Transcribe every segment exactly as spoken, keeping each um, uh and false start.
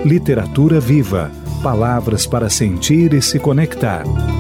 Literatura viva. Palavras para sentir e se conectar.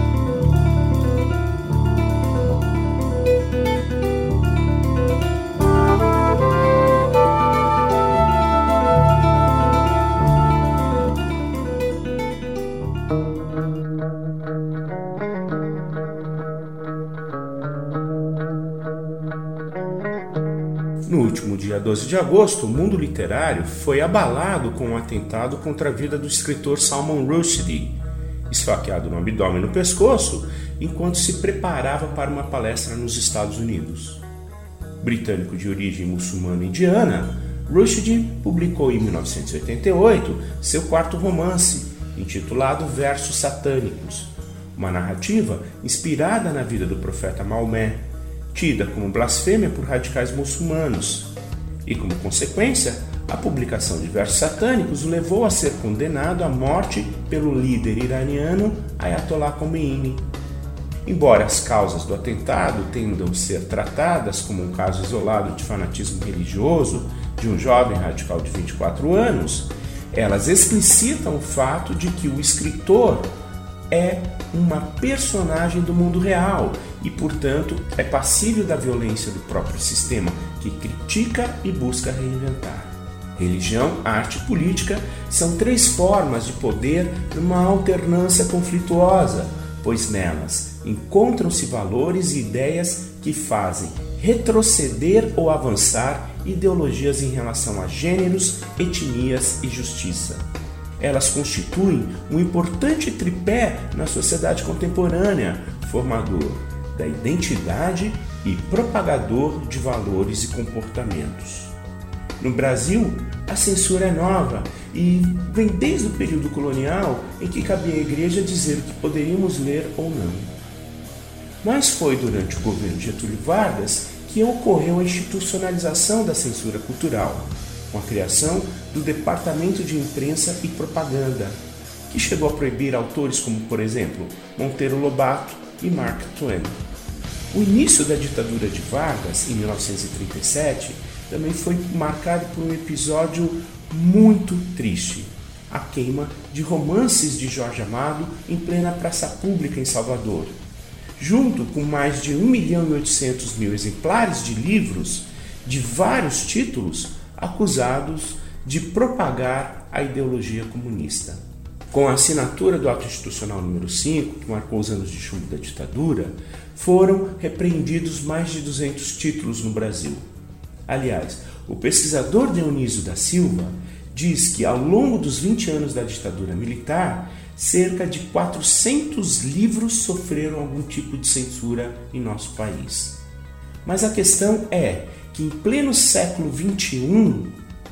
No último dia doze de agosto, o mundo literário foi abalado com um atentado contra a vida do escritor Salman Rushdie, esfaqueado no abdômen e no pescoço, enquanto se preparava para uma palestra nos Estados Unidos. Britânico de origem muçulmana indiana, Rushdie publicou em mil novecentos e oitenta e oito seu quarto romance, intitulado Versos Satânicos, uma narrativa inspirada na vida do profeta Maomé, tida como blasfêmia por radicais muçulmanos, e como consequência, a publicação de versos satânicos o levou a ser condenado à morte pelo líder iraniano Ayatollah Khomeini. Embora as causas do atentado tendam a ser tratadas como um caso isolado de fanatismo religioso de um jovem radical de vinte e quatro anos, elas explicitam o fato de que o escritor é uma personagem do mundo real e, portanto, é passível da violência do próprio sistema que critica e busca reinventar. Religião, arte e política são três formas de poder numa alternância conflituosa, pois nelas encontram-se valores e ideias que fazem retroceder ou avançar ideologias em relação a gêneros, etnias e justiça. Elas constituem um importante tripé na sociedade contemporânea, formador da identidade e propagador de valores e comportamentos. No Brasil, a censura é nova e vem desde o período colonial, em que cabia à Igreja dizer o que poderíamos ler ou não. Mas foi durante o governo Getúlio Vargas que ocorreu a institucionalização da censura cultural, com a criação do Departamento de Imprensa e Propaganda, que chegou a proibir autores como, por exemplo, Monteiro Lobato e Mark Twain. O início da ditadura de Vargas, em mil novecentos e trinta e sete, também foi marcado por um episódio muito triste: a queima de romances de Jorge Amado em plena praça pública em Salvador. Junto com mais de um milhão e oitocentos mil exemplares de livros de vários títulos acusados de propagar a ideologia comunista. Com a assinatura do Ato Institucional número cinco, que marcou os anos de chumbo da ditadura, foram repreendidos mais de duzentos títulos no Brasil. Aliás, o pesquisador Dionísio da Silva diz que ao longo dos vinte anos da ditadura militar, cerca de quatrocentos livros sofreram algum tipo de censura em nosso país. Mas a questão é que em pleno século vinte e um,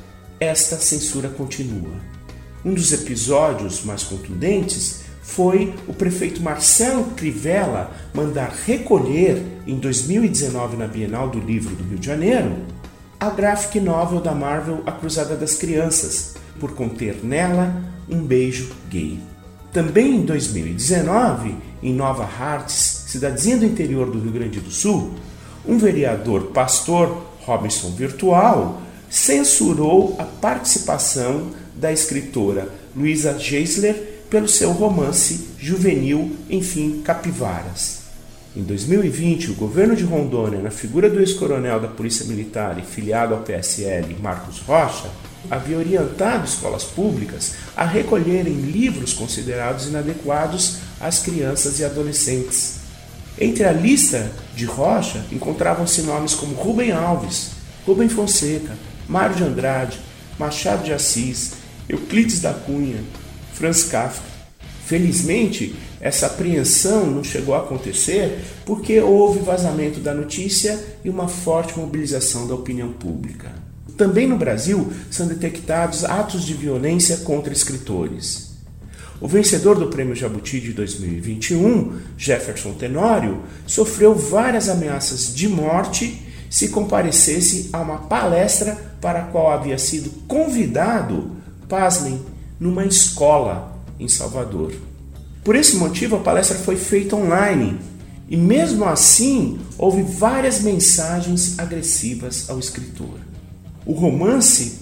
esta censura continua. Um dos episódios mais contundentes foi o prefeito Marcelo Crivella mandar recolher, em dois mil e dezenove, na Bienal do Livro do Rio de Janeiro, a graphic novel da Marvel A Cruzada das Crianças, por conter nela um beijo gay. Também em dois mil e dezenove, em Nova Hartz, cidadezinha do interior do Rio Grande do Sul, um vereador pastor, Robinson Virtual, censurou a participação da escritora Luísa Geisler pelo seu romance juvenil, enfim, Capivaras. Em dois mil e vinte, o governo de Rondônia, na figura do ex-coronel da Polícia Militar e filiado ao P S L, Marcos Rocha, havia orientado escolas públicas a recolherem livros considerados inadequados às crianças e adolescentes. Entre a lista de Rocha encontravam-se nomes como Rubem Alves, Rubem Fonseca, Mário de Andrade, Machado de Assis, Euclides da Cunha, Franz Kafka. Felizmente, essa apreensão não chegou a acontecer porque houve vazamento da notícia e uma forte mobilização da opinião pública. Também no Brasil são detectados atos de violência contra escritores. O vencedor do Prêmio Jabuti de dois mil e vinte e um, Jefferson Tenório, sofreu várias ameaças de morte se comparecesse a uma palestra para a qual havia sido convidado, pasmem, numa escola em Salvador. Por esse motivo, a palestra foi feita online e, mesmo assim, houve várias mensagens agressivas ao escritor. O romance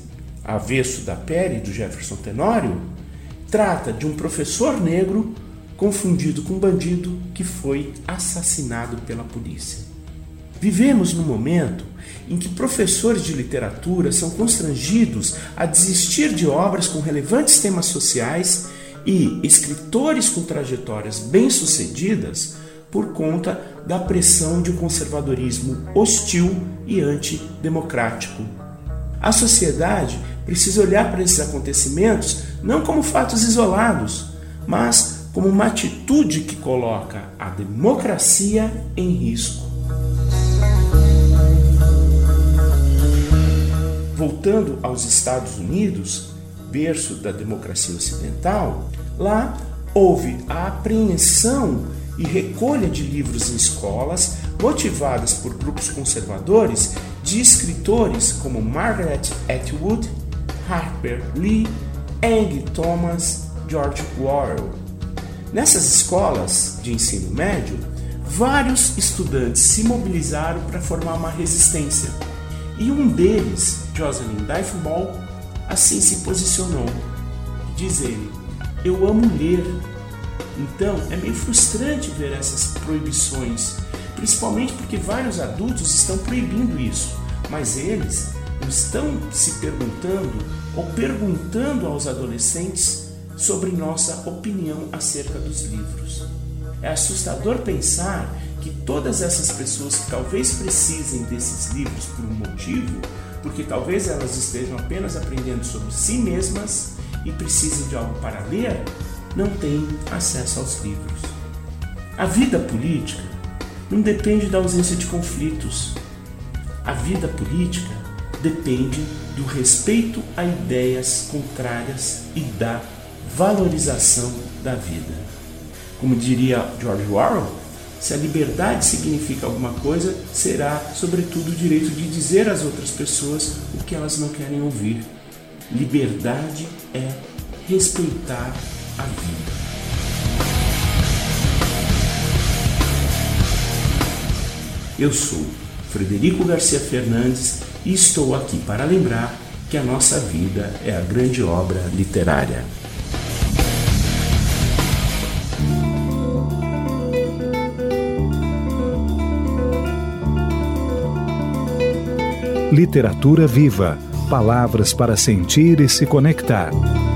Avesso da Pele, do Jefferson Tenório, trata de um professor negro confundido com um bandido que foi assassinado pela polícia. Vivemos num momento em que professores de literatura são constrangidos a desistir de obras com relevantes temas sociais e escritores com trajetórias bem-sucedidas por conta da pressão de um conservadorismo hostil e antidemocrático. A sociedade precisa olhar para esses acontecimentos não como fatos isolados, mas como uma atitude que coloca a democracia em risco. Voltando aos Estados Unidos, berço da democracia ocidental, lá houve a apreensão e recolha de livros em escolas motivadas por grupos conservadores de escritores como Margaret Atwood, Harper Lee, Angie Thomas, George Orwell. Nessas escolas de ensino médio, vários estudantes se mobilizaram para formar uma resistência. E um deles, Jocelyn Dyfnball, assim se posicionou. Diz ele: eu amo ler. Então é meio frustrante ver essas proibições, principalmente porque vários adultos estão proibindo isso, mas eles não estão se perguntando ou perguntando aos adolescentes sobre nossa opinião acerca dos livros. É assustador pensar que todas essas pessoas que talvez precisem desses livros por um motivo, porque talvez elas estejam apenas aprendendo sobre si mesmas e precisem de algo para ler, não têm acesso aos livros. A vida política não depende da ausência de conflitos. A vida política depende do respeito a ideias contrárias e da valorização da vida. Como diria George Orwell, se a liberdade significa alguma coisa, será, sobretudo, o direito de dizer às outras pessoas o que elas não querem ouvir. Liberdade é respeitar a vida. Eu sou Frederico Garcia Fernandes e estou aqui para lembrar que a nossa vida é a grande obra literária. Literatura viva. Palavras para sentir e se conectar.